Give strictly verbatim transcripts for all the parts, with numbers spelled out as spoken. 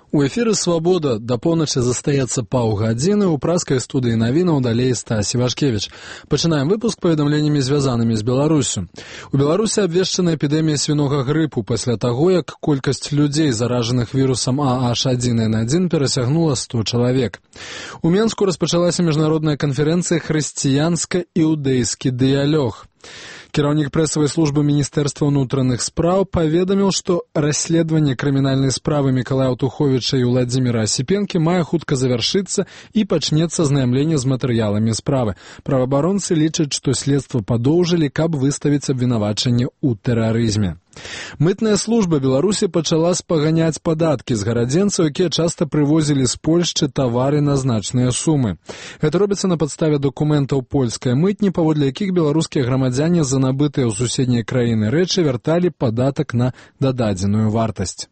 У эфіры «Свабода» да поўначы застаецца паўгадзіны. У праскай студыі навінаў далей Стась Івашкевіч. Пачынаем выпуск паведамленнямі, звязанымі з Беларусю. У Беларусі абвешчана эпідэмія свінога грыпу пасля таго, як колькасць людзей, заражаных вірусам А Аш адзін эн адзін, перасягнула сто чалавек. У Менску распачалася міжнародная канферэнцыя «Хрысціянска-іўдэйскі дыялог». Кіраўнік прэсавай службы Міністэрства ўнутраных спраў паведаміў, што расследаванне крымінальнай справы Мікалая Туховіча і Владзіміра Асіпенкі мае хутка завяршыцца і пачнецца знайомленне з матэрыяламі справы. Праваабаронцы лічаць, што следства падоўжылі, каб выставіць абвінавачанне ў тэрарызме. Мытная служба Беларусі пачала спаганяць падаткі з гарадзенцаў, якія часта прывозілі з Польшчы тавары на значныя сумы. Гэта робіцца на падставе дакументаў польскай мытні, паводле якіх беларускія грамадзяне за набытыя ў суседняй краіны рэчы вярталі падатак на дададзеную вартасць.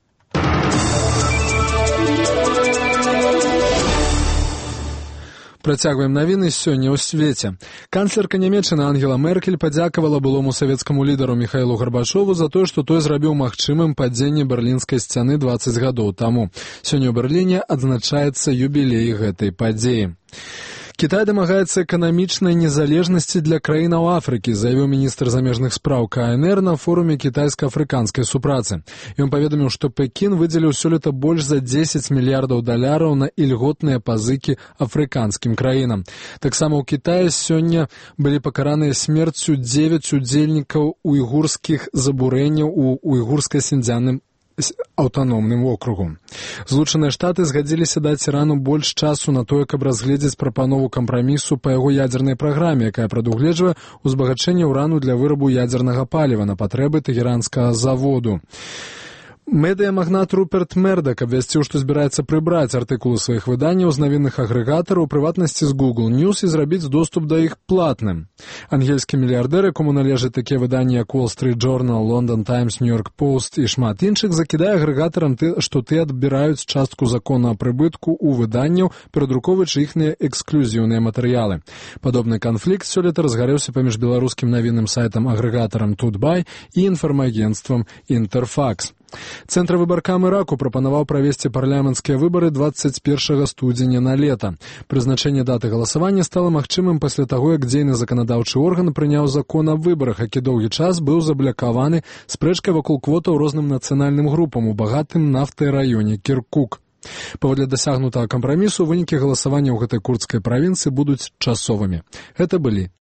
Працягваем навіны сёння ў свеце. Канцлерка Нямецчыны Ангела Меркель падзякавала былому савецкаму лідару Міхаілу Гарбачову за тое, што той зрабіў магчымым падзенне Берлінскай сцяны дваццаць гадоў таму. Сёння ў Берліне адзначаецца юбілей гэтай падзеі. Кітай дамагаецца эканамічнай незалежнасці для краінаў Афрыкі, заявіў міністр замежных спраў Ка Эн Эр на форуме кітайска-афрыканскай супрацы. Ён паведаміў, што Пекін выдзеліў сёлета больш за дзесяць мільярдаў даляраў на ільготныя пазыкі афрыканскім краінам. Таксама ў Кітаі сёння былі пакараныя смерцю дзевяць удзельнікаў уйгурскіх забурэнняў у уйгурска-сіндзяным аўтаномным округу. Злучаныя Штаты згадзіліся даць Ірану больш часу на тое, каб разгледзець прапанову кампрамісу па яго ядзернай праграме, якая прадугледжвае узбагачэнне ўрану для вырабу ядзернага паліва на патрэбы тэгеранскага заводу. Медыямагнат Руперт Мердак абвясціў, што збіраецца прыбраць артыкулы сваіх выданняў з навінных агрэгатараў, у прыватнасці з Google News, і зрабіць доступ да іх платным. Ангельскі мільярдэр, якому належаць такія выданні, як Wall Street Journal, London Times, New York Post і шмат іншых, закідае агрэгатарам, што ты адбіраюць частку закону о прыбытку ў выданняў, перадрукоўваючы іхныя эксклюзіўныя матэрыялы. Падобны канфлікт сёлета разгарэўся паміж беларускім навінным сайтам-агрэгатарам Тутбай і інфармагенцтвам Інтэрфакс. Цэнтр выбаркам Іраку прапанаваў правесці парламенцкія выбары дваццаць першага студзеня на лета. Прызначэнне даты галасавання стала магчымым пасля таго, як дзейны заканадаўчы орган прыняў закон аб выбарах, які доўгі час быў заблакаваны спрэчкай вакол квотаў розным нацыянальным групам у багатым нафтай раёне Кіркук. Паводле дасягнутага кампрамісу, вынікі галасавання ў гэтай курдскай правінцыі будуць часовымі. Гэта былі